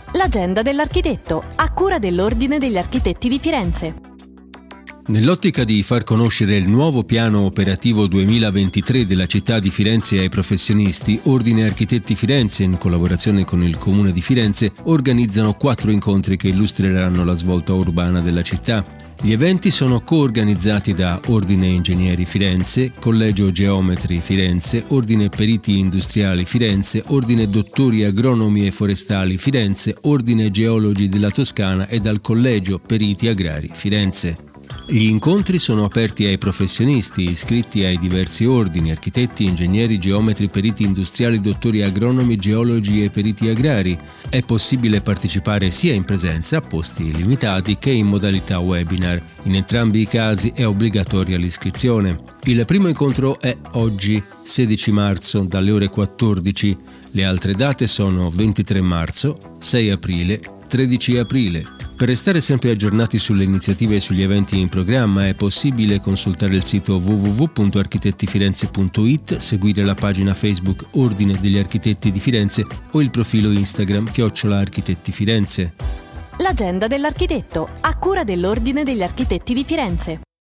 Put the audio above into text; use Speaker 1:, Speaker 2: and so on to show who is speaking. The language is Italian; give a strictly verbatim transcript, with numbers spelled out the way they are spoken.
Speaker 1: L'agenda dell'architetto, a cura dell'Ordine degli Architetti di Firenze.
Speaker 2: Nell'ottica di far conoscere il nuovo piano operativo duemilaventitré della città di Firenze ai professionisti, Ordine Architetti Firenze, in collaborazione con il Comune di Firenze, organizzano quattro incontri che illustreranno la svolta urbana della città. Gli eventi sono coorganizzati da Ordine Ingegneri Firenze, Collegio Geometri Firenze, Ordine Periti Industriali Firenze, Ordine Dottori Agronomi e Forestali Firenze, Ordine Geologi della Toscana e dal Collegio Periti Agrari Firenze. Gli incontri sono aperti ai professionisti iscritti ai diversi ordini: architetti, ingegneri, geometri, periti industriali, dottori agronomi, geologi e periti agrari. È possibile partecipare sia in presenza, a posti limitati, che in modalità webinar. In entrambi i casi è obbligatoria l'iscrizione. Il primo incontro è oggi, sedici marzo, dalle ore quattordici. Le altre date sono ventitré marzo, sei aprile, tredici aprile. Per restare sempre aggiornati sulle iniziative e sugli eventi in programma è possibile consultare il sito w w w punto architettifirenze punto i t, seguire la pagina Facebook Ordine degli Architetti di Firenze o il profilo Instagram chiocciola Architetti Firenze.
Speaker 1: L'agenda dell'architetto, a cura dell'Ordine degli Architetti di Firenze.